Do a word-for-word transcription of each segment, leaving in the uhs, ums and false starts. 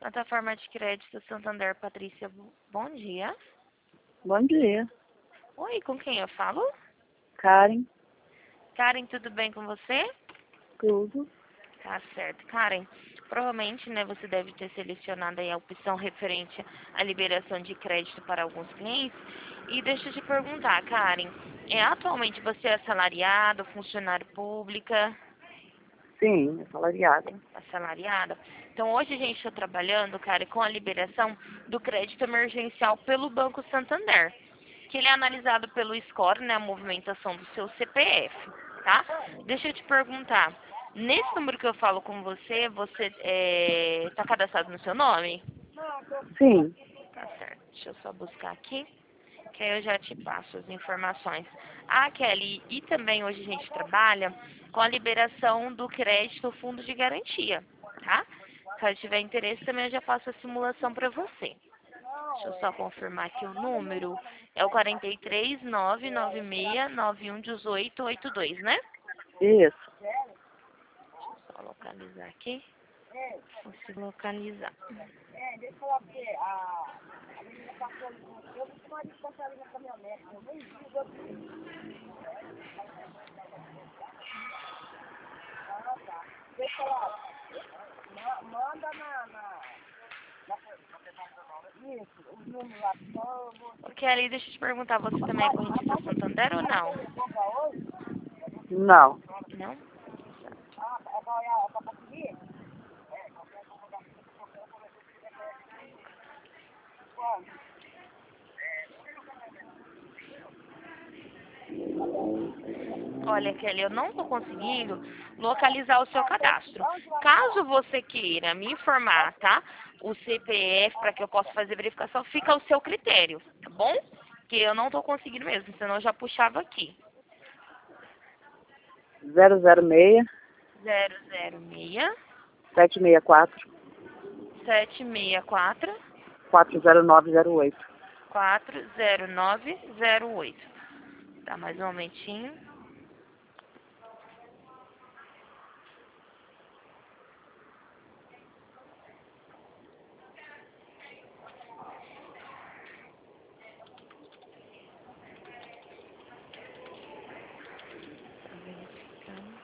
Plataforma de crédito Santander, Patrícia, bom dia. Bom dia, Oi, com quem eu falo? Karen. Karen, tudo bem com você? Tudo. Tá certo. Karen, provavelmente, né, você deve ter selecionado aí a opção referente à liberação de crédito para alguns clientes. E deixa eu te perguntar, Karen, é, atualmente você é assalariado, funcionário pública? Sim, assalariada. Assalariada. Então, hoje a gente está trabalhando, cara, com a liberação do crédito emergencial pelo Banco Santander, que ele é analisado pelo score, né, a movimentação do seu C P F, tá? Deixa eu te perguntar, nesse número que eu falo com você, você está cadastrado no seu nome? Sim. Tá certo. Deixa eu só buscar aqui, que aí eu já te passo as informações. Ah, Kelly, e também hoje a gente trabalha com a liberação do crédito fundo de garantia, tá? Caso tiver interesse, também eu já faço a simulação para você. Deixa eu só confirmar aqui o número. É o quatro três nove nove seis nove um um oito oito dois, né? Isso. Deixa eu só localizar aqui. Consigo localizar. É, deixa eu falar pra você, a, a menina passou ali, eu vi uma gente passar ali na caminhonete, eu nem vi os outros. Ah, tá. Deixa eu falar, ma, manda na, na, na, isso, os números lá, só eu vou... Ok, Ali, deixa eu te perguntar, você também é correntista Santander ou não? Não. Não? Ah, é pra olhar, é pra conseguir? Olha, Kelly, eu não estou conseguindo localizar o seu cadastro. Caso você queira me informar, tá? O C P F, para que eu possa fazer verificação, fica ao seu critério, tá bom? Que eu não estou conseguindo mesmo, senão eu já puxava aqui. zero zero seis, zero zero seis, sete seis quatro, sete seis quatro, quatro zero nove zero oito. quatro zero nove zero oito. Tá, mais um momentinho. Tá verificando.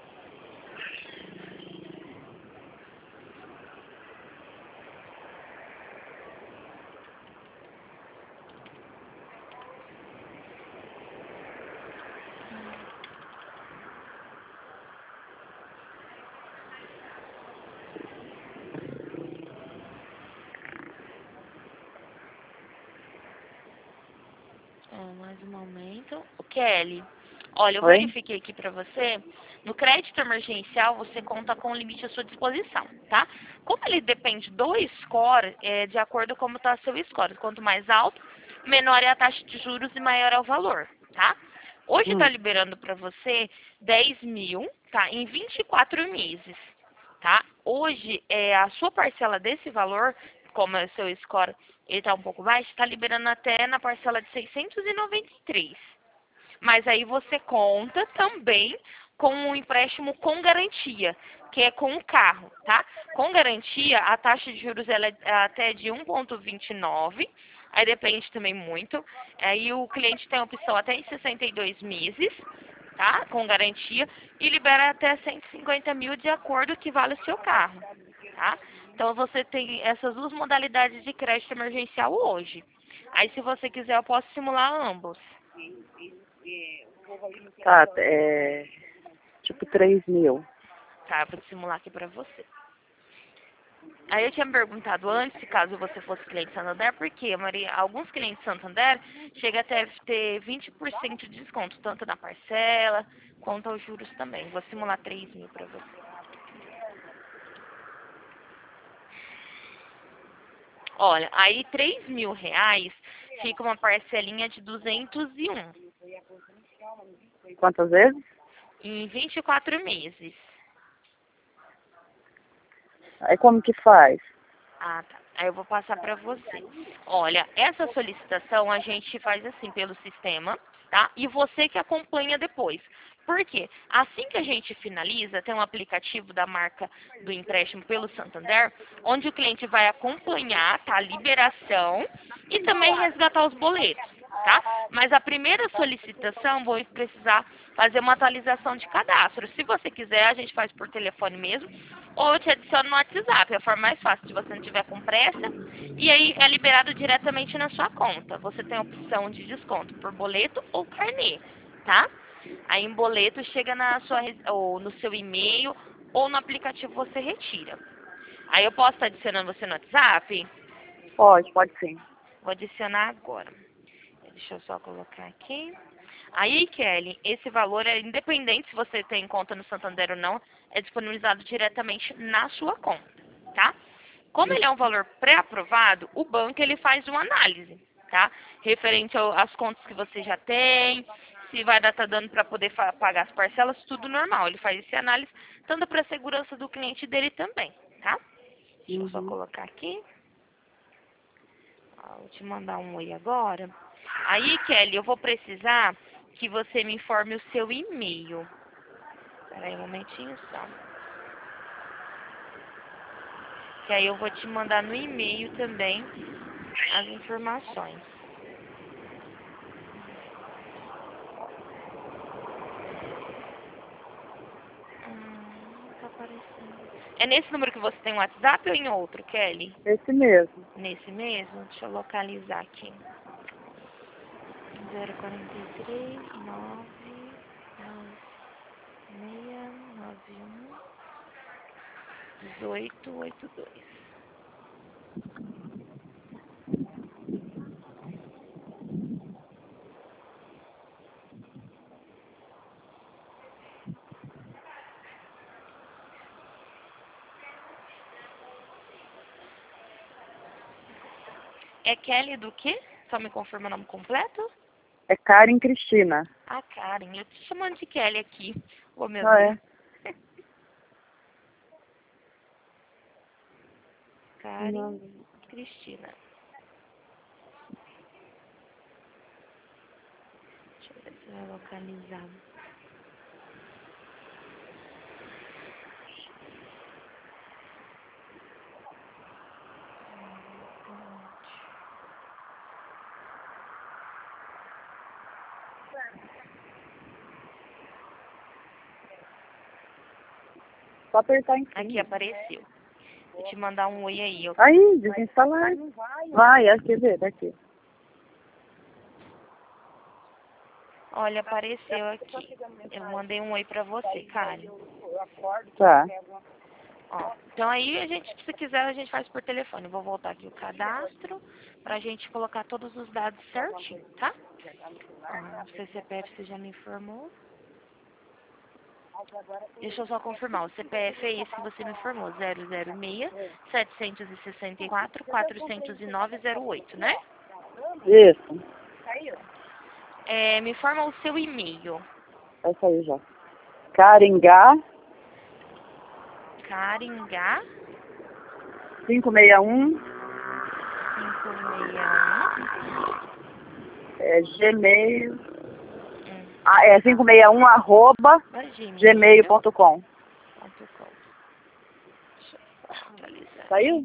É, mais um momento. O Kelly, olha, eu Oi? verifiquei aqui pra você. No crédito emergencial, você conta com o limite à sua disposição, tá? Como ele depende do score, é de acordo com como está seu score. Quanto mais alto, menor é a taxa de juros e maior é o valor, tá? Hoje está Hum. liberando para você dez mil, tá? Em vinte e quatro meses, tá? Hoje, é, a sua parcela desse valor, como é o seu score ele está um pouco baixo, está liberando até na parcela de seiscentos e noventa e três. Mas aí você conta também com um empréstimo com garantia, que é com o carro, tá? Com garantia, a taxa de juros ela é até de um vírgula vinte e nove, aí depende também muito. Aí o cliente tem a opção até em sessenta e dois meses, tá? Com garantia, e libera até cento e cinquenta mil de acordo com que vale o seu carro, tá? Então você tem essas duas modalidades de crédito emergencial hoje. Aí se você quiser eu posso simular ambos. Tá, é... tipo três mil. Tá, eu vou simular aqui pra você. Aí eu tinha me perguntado antes, se caso você fosse cliente Santander, porque Maria, alguns clientes Santander chega até ter vinte por cento de desconto, tanto na parcela quanto aos juros também. Vou simular três mil pra você. Olha, aí três mil reais fica uma parcelinha de duzentos e um Quantas vezes? em vinte e quatro meses. Aí como que faz? Ah, tá. Aí eu vou passar para você. Olha, essa solicitação a gente faz assim pelo sistema, tá? E você que acompanha depois. Por quê? Assim que a gente finaliza, tem um aplicativo da marca do empréstimo pelo Santander, onde o cliente vai acompanhar, tá, a liberação e também resgatar os boletos, tá? Mas a primeira solicitação, vou precisar fazer uma atualização de cadastro. Se você quiser, a gente faz por telefone mesmo, ou eu te adiciono no WhatsApp, é a forma mais fácil, se você não tiver com pressa, e aí é liberado diretamente na sua conta. Você tem a opção de desconto por boleto ou carnê, tá? Aí em boleto chega na sua, ou no seu e-mail, ou no aplicativo você retira. Aí eu posso estar adicionando você no WhatsApp? Pode, pode sim. Vou adicionar agora. Deixa eu só colocar aqui. Aí, Kelly, esse valor é independente se você tem conta no Santander ou não, é disponibilizado diretamente na sua conta, tá? Como ele é um valor pré-aprovado, o banco ele faz uma análise, tá? Referente ao- às contas que você já tem, se vai dar tá dando para poder fa- pagar as parcelas, tudo normal. Ele faz essa análise, tanto para a segurança do cliente dele também, tá? Deixa eu só Uhum. colocar aqui. Ó, vou te mandar um oi agora. Aí, Kelly, eu vou precisar que você me informe o seu e-mail. Espera aí um momentinho só. Que aí eu vou te mandar no e-mail também as informações. Hum, tá aparecendo. É nesse número que você tem o WhatsApp ou em outro, Kelly? Esse mesmo. Nesse mesmo? Deixa eu localizar aqui. zero quatro três, nove, nove, seis, nove, um, dezoito, oito dois. É Kelly do quê? Só me confirma o nome completo? É Karen Cristina. Ah, Karen. Eu tô chamando de Kelly aqui. Oh, meu Ah, Deus. é? Karen Não. Cristina. Deixa eu ver se vai localizar. Só apertar em cima. Aqui apareceu. Vou te mandar um oi aí. Eu... Aí, desinstalar. Vai, é, quer ver, daqui. Olha, apareceu aqui. Eu mandei um oi pra você, Karen. Tá. Ó, então aí a gente, se quiser, a gente faz por telefone. Vou voltar aqui o cadastro pra gente colocar todos os dados certinho, tá? Ó, o seu C P F você já me informou. Deixa eu só confirmar. O C P F é esse que você me informou. zero zero seis, setecentos e sessenta e quatro, quatrocentos e nove, zero oito, né? Isso. É, me informa o seu e-mail. Vai sair já. Caringá, Caringá cinco seis um, cinco seis é, Gmail. um. Hum, Ah, é cinco seis um arroba gmail ponto com. ponto com. Deixa eu só atualizar. Saiu?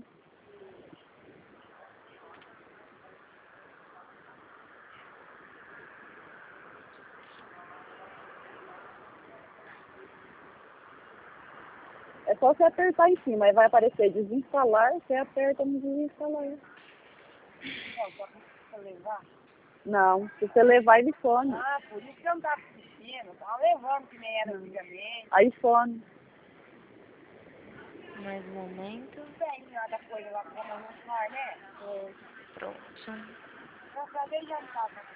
É só você apertar em cima, aí vai aparecer desinstalar, você aperta no desinstalar. Não, se você levar, ele some. Ah, por isso que eu não tava assistindo. Tava levando que nem era antigamente. Aí some. Mais um momento. Tem lá da coisa lá pra não mostrar, né? Pronto. Pra fazer já não tava, né?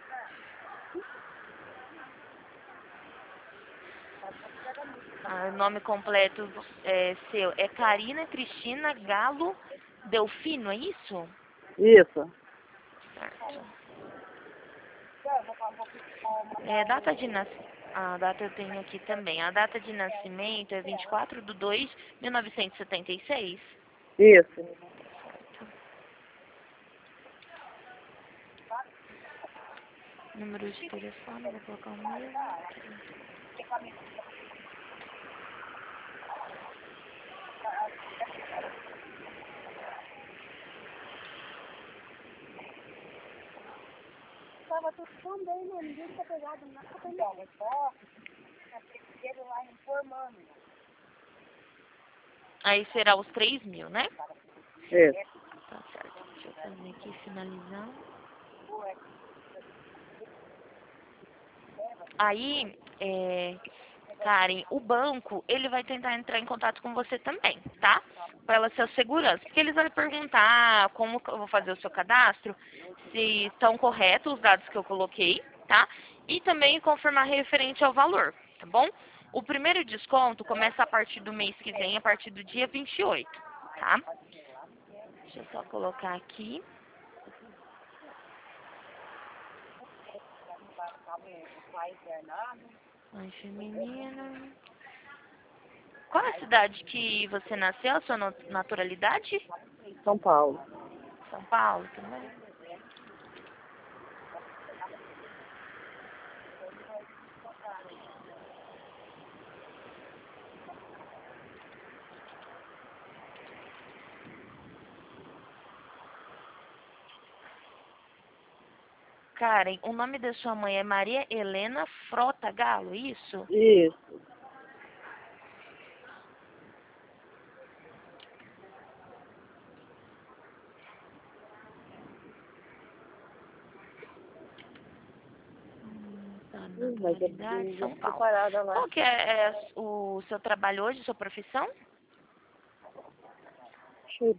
Ah, o nome completo é seu é Karina Cristina Galo Delfino, é isso? Isso. Certo. É, data de nascimento. A data eu tenho aqui também. A data de nascimento é vinte e quatro de dois de mil novecentos e setenta e seis. Isso. Certo. Número de telefone, vou colocar o mesmo. Tava tudo tão bem, né? Ninguém tinha pegado nada. Então, mas só a terceira lá informando. Aí será os três mil, né? Isso. Tá certo. Deixa eu fazer aqui, finalizar. Aí, é, Karen, o banco, ele vai tentar entrar em contato com você também, tá? Pela sua segurança. Porque eles vão perguntar como que eu vou fazer o seu cadastro, se estão corretos os dados que eu coloquei, tá? E também confirmar referente ao valor, tá bom? O primeiro desconto começa a partir do mês que vem, a partir do dia vinte e oito, tá? Deixa eu só colocar aqui. Mãe feminina. Qual é a cidade que você nasceu, a sua no- naturalidade? São Paulo. São Paulo também. Karen, o nome da sua mãe é Maria Helena Frota Galo, isso? Isso. Tá, Hum, Mas eu naturalidade, preciso São Paulo. parada lá. Qual que é, é o seu trabalho hoje, sua profissão? Chute.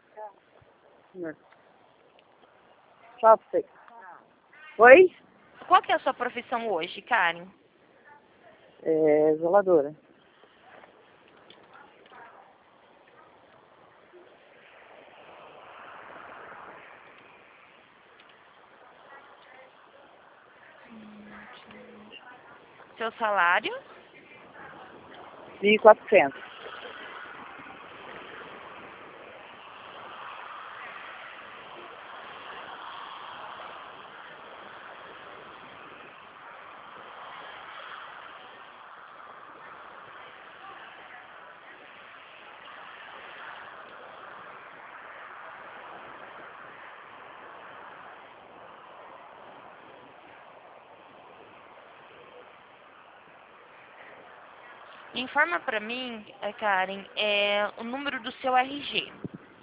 Tchau pra você. Oi? Qual que é a sua profissão hoje, Karen? É, isoladora. Seu salário? mil e quatrocentos. Informa pra mim, eh, Karen, é, o número do seu R G.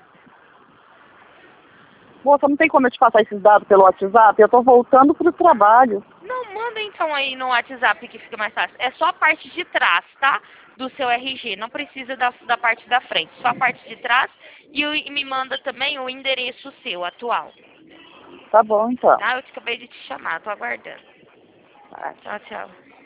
Moça, não tem como eu te passar esses dados pelo WhatsApp? Eu tô voltando pro trabalho. Não, manda então aí no WhatsApp que fica mais fácil. É só a parte de trás, tá? Do seu R G. Não precisa da, da parte da frente. Só a parte de trás. E, o- e me manda também o endereço seu atual. Tá bom, então. Tá? Eu acabei de te chamar. Tô aguardando. Tá. Tchau, tchau.